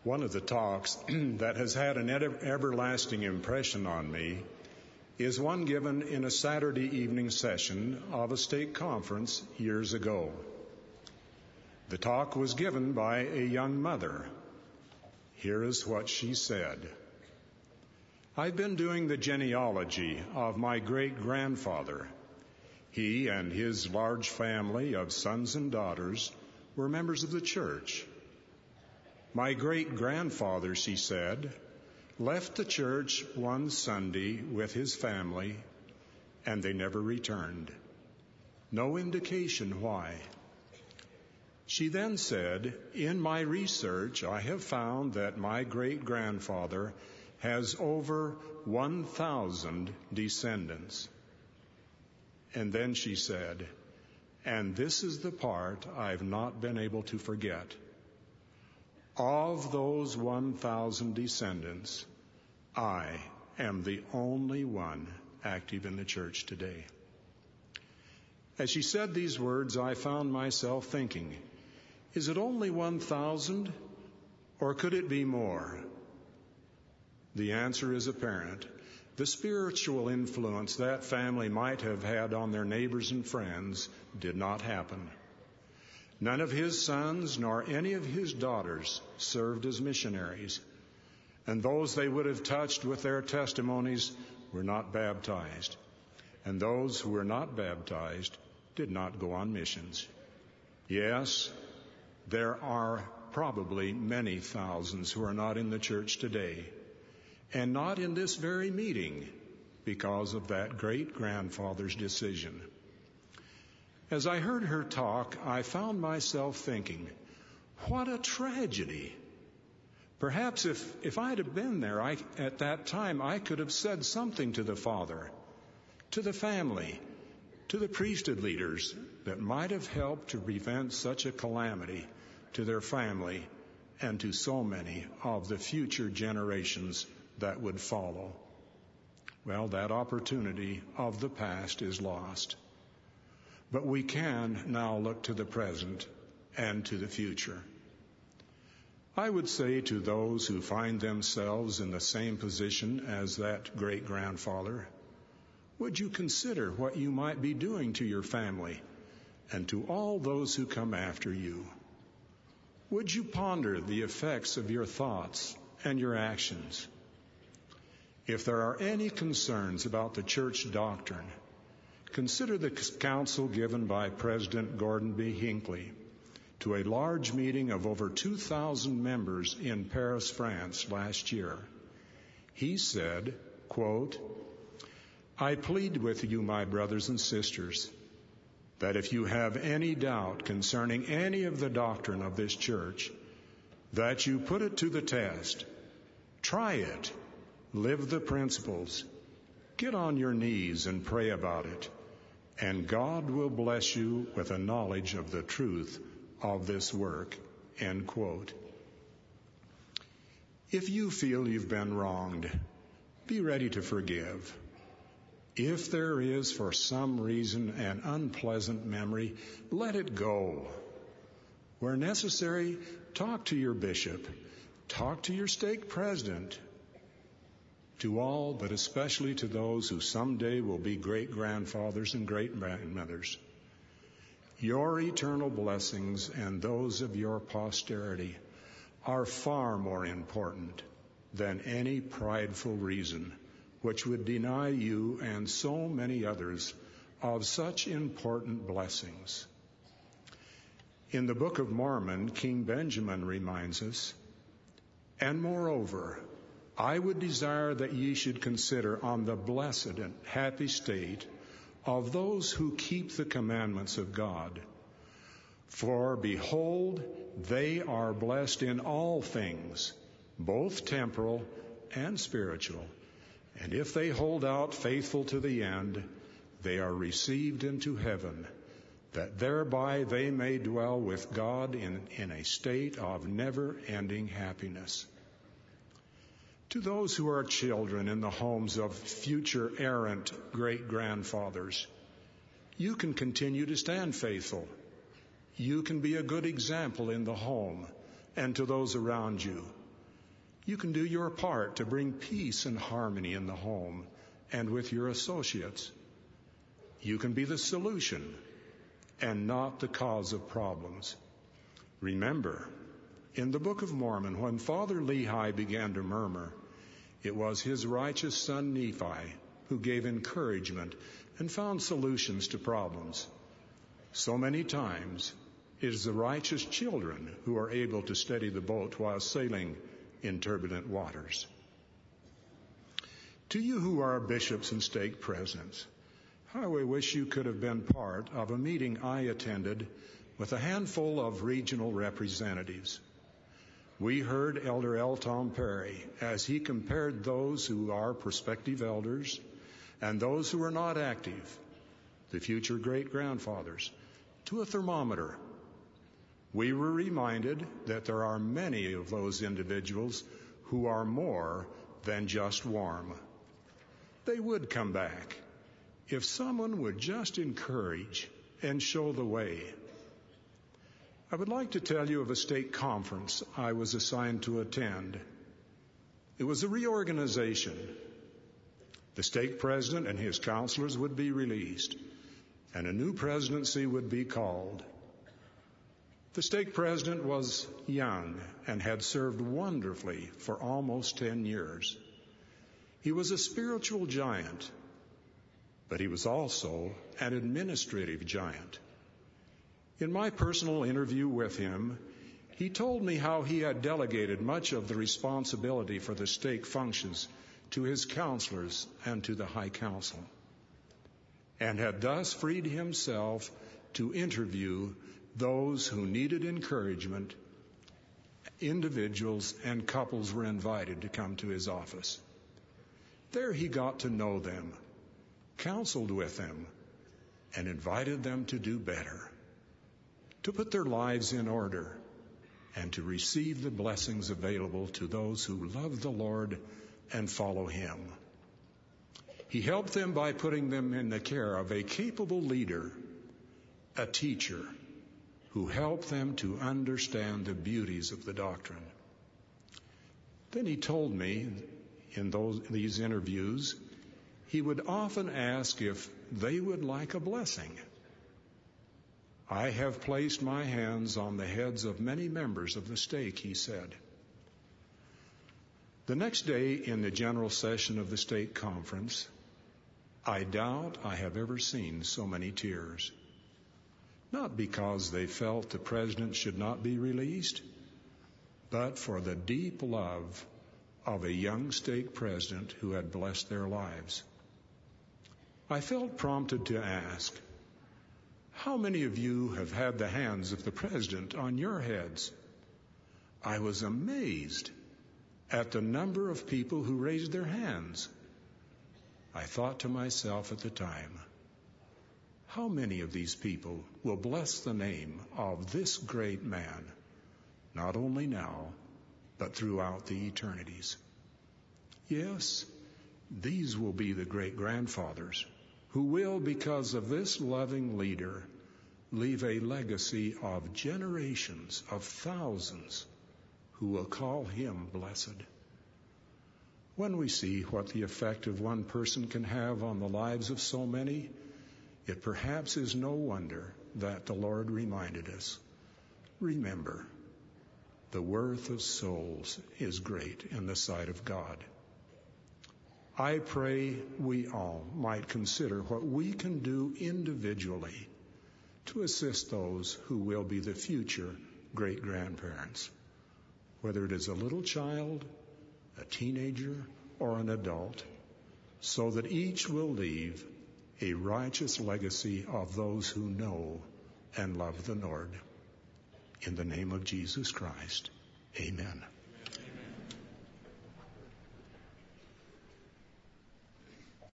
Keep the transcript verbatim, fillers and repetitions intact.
One of the talks that has had an everlasting impression on me is one given in a Saturday evening session of a state conference years ago. The talk was given by a young mother. Here is what she said. I've been doing the genealogy of my great-grandfather. He and his large family of sons and daughters were members of the church. My great-grandfather, she said, left the church one Sunday with his family, and they never returned. No indication why. She then said, in my research, I have found that my great-grandfather has over one thousand descendants. And then she said, and this is the part I've not been able to forget. Of those one thousand descendants, I am the only one active in the church today. As she said these words, I found myself thinking, is it only one thousand, or could it be more? The answer is apparent. The spiritual influence that family might have had on their neighbors and friends did not happen. None of his sons nor any of his daughters served as missionaries, and those they would have touched with their testimonies were not baptized, and those who were not baptized did not go on missions. Yes, there are probably many thousands who are not in the church today, and not in this very meeting because of that great-grandfather's decision. As I heard her talk, I found myself thinking, what a tragedy. Perhaps if, if I'd have been there I, at that time, I could have said something to the father, to the family, to the priesthood leaders that might have helped to prevent such a calamity to their family and to so many of the future generations that would follow. Well, that opportunity of the past is lost. But we can now look to the present and to the future. I would say to those who find themselves in the same position as that great-grandfather, would you consider what you might be doing to your family and to all those who come after you? Would you ponder the effects of your thoughts and your actions? If there are any concerns about the church doctrine, consider the counsel given by President Gordon B. Hinckley to a large meeting of over two thousand members in Paris, France last year. He said, quote, I plead with you, my brothers and sisters, that if you have any doubt concerning any of the doctrine of this church, that you put it to the test. Try it. Live the principles. Get on your knees and pray about it, and God will bless you with a knowledge of the truth of this work. End quote. If you feel you've been wronged, be ready to forgive. If there is, for some reason, an unpleasant memory, let it go. Where necessary, talk to your bishop. Talk to your stake president. To all, but especially to those who someday will be great-grandfathers and great-grandmothers. Your eternal blessings and those of your posterity are far more important than any prideful reason which would deny you and so many others of such important blessings. In the Book of Mormon, King Benjamin reminds us, and moreover, I would desire that ye should consider on the blessed and happy state of those who keep the commandments of God. For behold, they are blessed in all things, both temporal and spiritual. And if they hold out faithful to the end, they are received into heaven, that thereby they may dwell with God in, in a state of never-ending happiness. To those who are children in the homes of future errant great-grandfathers, you can continue to stand faithful. You can be a good example in the home and to those around you. You can do your part to bring peace and harmony in the home and with your associates. You can be the solution and not the cause of problems. Remember, in the Book of Mormon, when Father Lehi began to murmur, it was his righteous son Nephi who gave encouragement and found solutions to problems. So many times, it is the righteous children who are able to steady the boat while sailing in turbulent waters. To you who are bishops and stake presidents, how I wish you could have been part of a meeting I attended with a handful of regional representatives. We heard Elder L. Tom Perry as he compared those who are prospective elders and those who are not active, the future great-grandfathers, to a thermometer. We were reminded that there are many of those individuals who are more than just warm. They would come back if someone would just encourage and show the way. I would like to tell you of a stake conference I was assigned to attend. It was a reorganization. The stake president and his counselors would be released, and a new presidency would be called. The stake president was young and had served wonderfully for almost ten years. He was a spiritual giant, but he was also an administrative giant. In my personal interview with him, he told me how he had delegated much of the responsibility for the stake functions to his counselors and to the High Council, and had thus freed himself to interview those who needed encouragement. Individuals and couples were invited to come to his office. There he got to know them, counseled with them, and invited them to do better, to put their lives in order, and to receive the blessings available to those who love the Lord and follow Him. He helped them by putting them in the care of a capable leader, a teacher, who helped them to understand the beauties of the doctrine. Then he told me in those these interviews, he would often ask if they would like a blessing. I have placed my hands on the heads of many members of the stake, he said. The next day in the general session of the stake conference, I doubt I have ever seen so many tears. Not because they felt the president should not be released, but for the deep love of a young stake president who had blessed their lives. I felt prompted to ask, how many of you have had the hands of the president on your heads? I was amazed at the number of people who raised their hands. I thought to myself at the time, how many of these people will bless the name of this great man, not only now, but throughout the eternities? Yes, these will be the great-grandfathers who will, because of this loving leader, leave a legacy of generations, of thousands, who will call him blessed. When we see what the effect of one person can have on the lives of so many, it perhaps is no wonder that the Lord reminded us, remember, the worth of souls is great in the sight of God. I pray we all might consider what we can do individually to assist those who will be the future great-grandparents, whether it is a little child, a teenager, or an adult, so that each will leave a righteous legacy of those who know and love the Lord. In the name of Jesus Christ, amen.